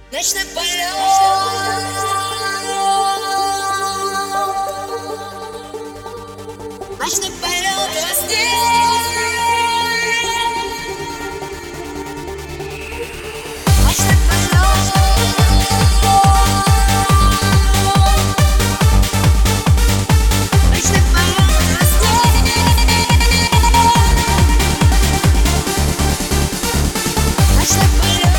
Ночной полет, ночной полет во сне. Ночной полет, ночной полет во сне. Ночной полет.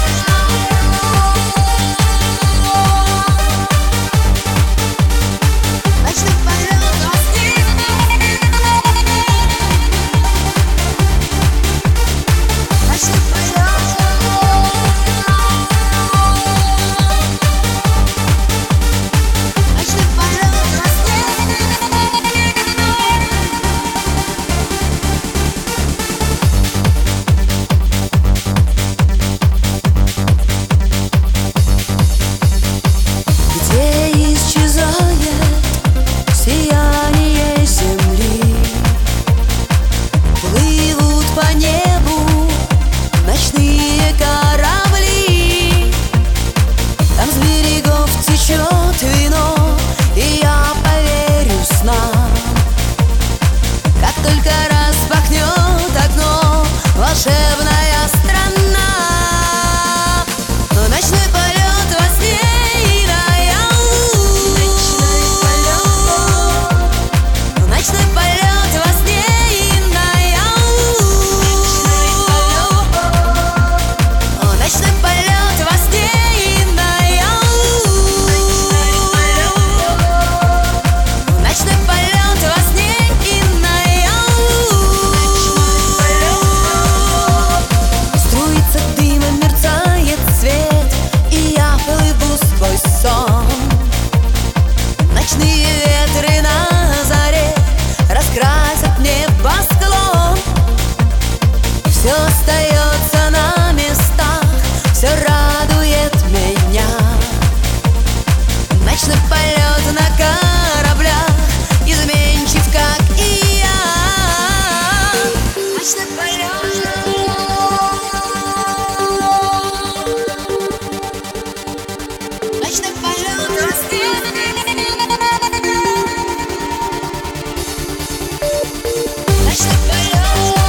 Волшебная страна, но ночной полет во сне и наяву. Ночной полет во сне и наяву. Ночной полет во сне и наяву. Ночной полет во сне и наяву. Струится дымом, мерцает свет, и я плыву сквозь сон. Ночные ветры на заре раскрасят небосклон. Все остается на местах, все радует меня. Ночной полет на кораблях, изменчив, как и я. Ночной полет. Ночной полет во сне. Ночной полет.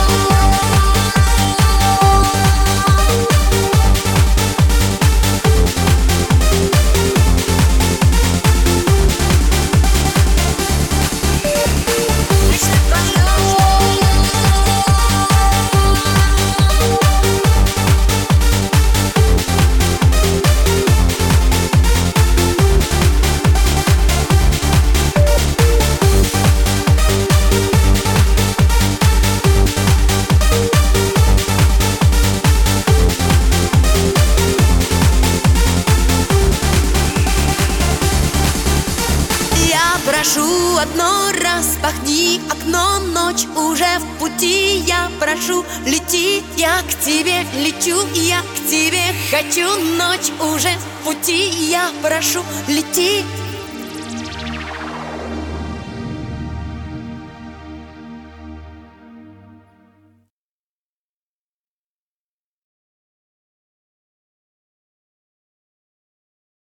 Прошу одно, распахни окно, ночь уже в пути. Я прошу, лети, я к тебе лечу, я к тебе хочу. Ночь уже в пути, я прошу, лети.